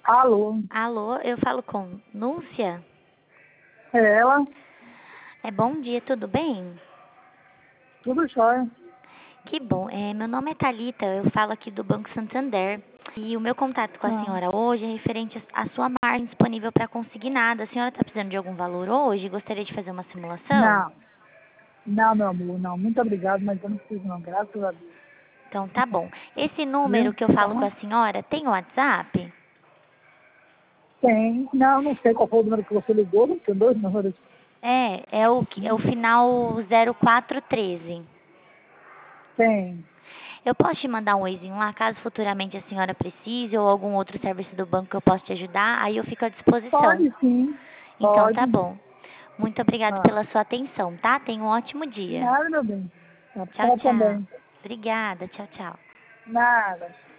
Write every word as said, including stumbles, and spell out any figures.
Alô, Alô, eu falo com Núncia? é ela? É bom dia, tudo bem? Tudo jóia. Que bom. É, meu nome é Thalita, eu falo aqui do Banco Santander. E o meu contato com a Ah, senhora hoje é referente à sua margem disponível para consignado. A senhora está precisando de algum valor hoje? Gostaria de fazer uma simulação? não, não, meu amor, não. Muito obrigado, mas eu não preciso não, graças a Deus. Então tá bom. Esse número Viu? que eu falo com Tá? a senhora tem WhatsApp? Tem. Não, não sei qual foi o número que você ligou, não tem dois números. É, é o, que- é o final zero quatro um três. Tem. Eu posso te mandar um oizinho lá, caso futuramente a senhora precise ou algum outro serviço do banco que eu possa te ajudar, aí eu fico à disposição. Pode sim, Então tá pode. bom. Muito obrigada Ah, pela sua atenção, tá? Tenha um ótimo dia. nada, meu bem. Tá, Tchau, pra tchau. também. Obrigada, tchau, tchau. Nada.